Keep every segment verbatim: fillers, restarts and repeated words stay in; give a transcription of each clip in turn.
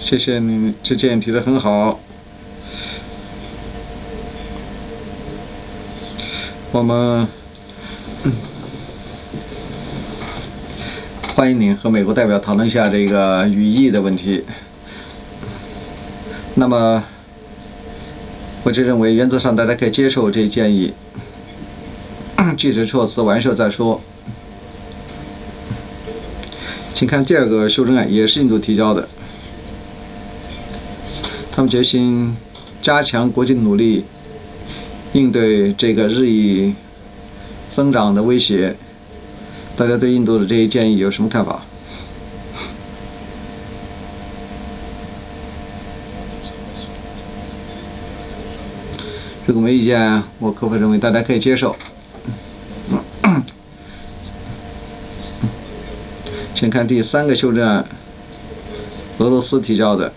谢谢你，这建议提得很好。我们欢迎您和美国代表讨论一下这个语义的问题。那么，我就认为原则上大家可以接受这一建议，具体措辞完事再说。请看第二个修正案，也是印度提交的。他们决心加强国际努力，应对这个日益增长的威胁。大家对印度的这些建议有什么看法？如果没意见，我可否认为大家可以接受？请看第三个修正案，俄罗斯提交的。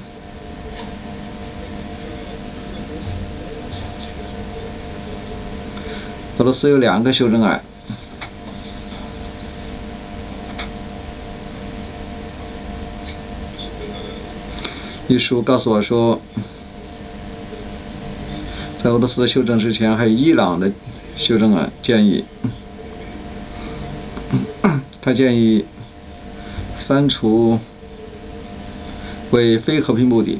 俄罗斯有两个修正案。一书告诉我说，在俄罗斯的修正之前，还有伊朗的修正案建议。他建议删除为非和平目的。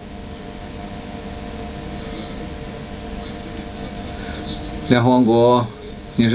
联合王国